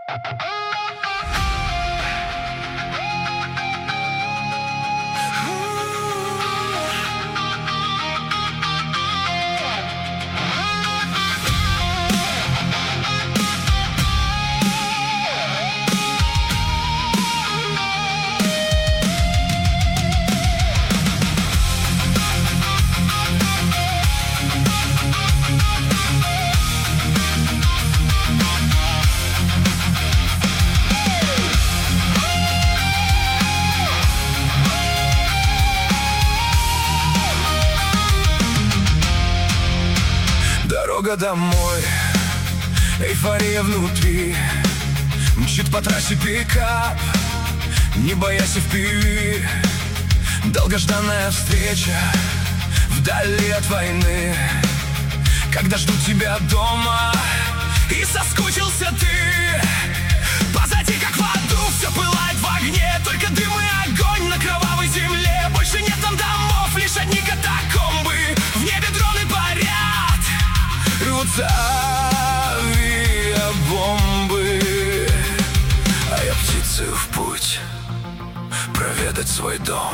Дорога домой, эйфория внутри, мчит по трассе пикап, не боясь FPV. Долгожданная встреча вдали от войны, когда жду тебя дома, и соскучился ты. Позади, как в аду, все пылает в огне, только дым и огонь на кровавой земле. Больше нет там домов, лишь одни катакомбы, в небе дроны парят, рвутся авиабомбы, а я птицею в путь проведать свой дом.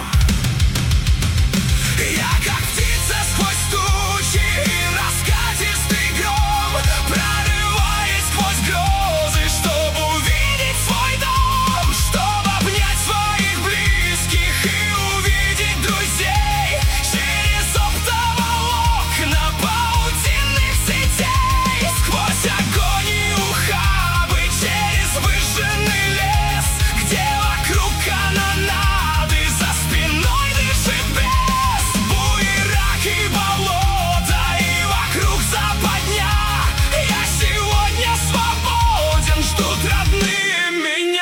Я как птица сквозь тучи, раскатистый гром, прорываясь сквозь грозы, чтобы увидеть свой дом, чтобы обнять своих близких и увидеть друзей через оптоволокна паутинных сетей, сквозь огонь и ухабы, через выжженный лес, где вокруг канонады, за спиной дышит бес, буерак и болото, и вокруг западня. Я сегодня свободен, ждут родные меня.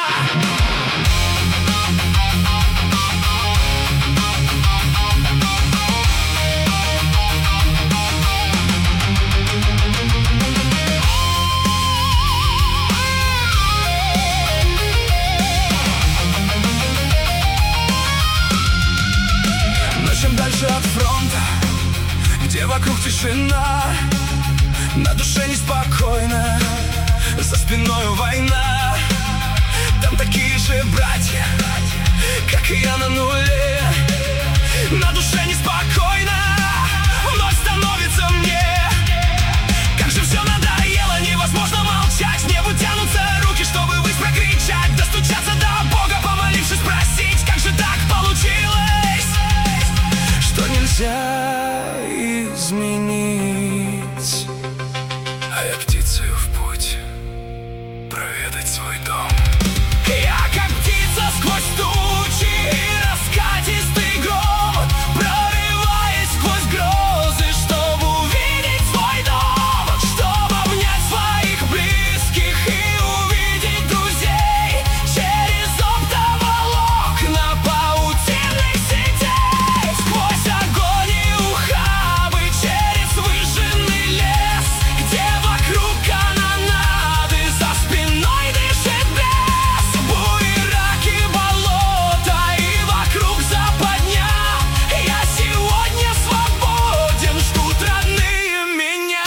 Но чем дальше от фронта, где вокруг тишина, на душе неспокойно, за спиною война. Там такие же братья, как и я на нуле. На душе неспокойно, вновь становится мне. Как же все надоело, невозможно молчать. В небо тянутся руки, чтобы ввысь прокричать, достучаться до Бога, помолившись, спросить, как же так получилось, что нельзя изменить. А я птицею в путь проведать свой дом. Я как птица сквозь тучи, раскатистый гром, прорываясь сквозь грозы, чтобы увидеть свой дом, чтобы обнять своих близких и увидеть друзей через оптоволокна паутинных сетей, сквозь огонь и ухабы, через выжженный лес, где вокруг канонады, за спиной дышит бес, буерак и болото, и вокруг западня. Я сегодня свободен, ждут родные меня.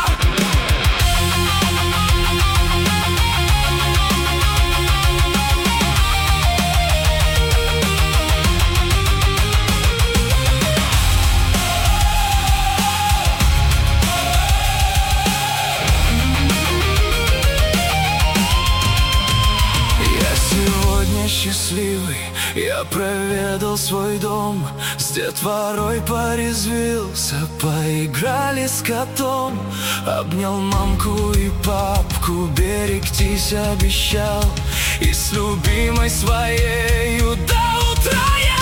Я сегодня счастливый, я проведал свой дом, с детворой порезвился, поиграли с котом, обнял мамку и папку, берегтись обещал, и с любимой своею до утра я